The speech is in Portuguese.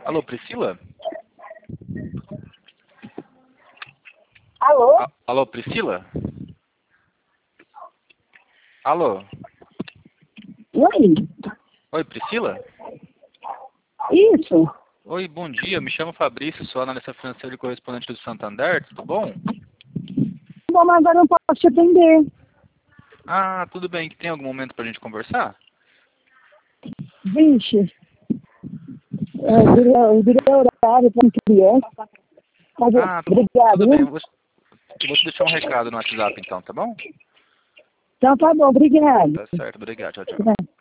Alô, Priscila? Alô? Alô, Priscila? Alô? Oi? Oi, Priscila? Isso? Oi, bom dia. Me chamo Fabrício, sou analista financeiro e correspondente do Santander. Tudo bom? Bom, mas agora eu não posso te atender. Ah, tudo bem. Tem algum momento pra gente conversar? Vixe, eu virei horário para criança. Mas, Ah, obrigado, tudo bem. viu? Eu vou te deixar um recado no WhatsApp então, tá bom? Então tá bom, obrigado. Tá certo, obrigado. Tchau, tchau.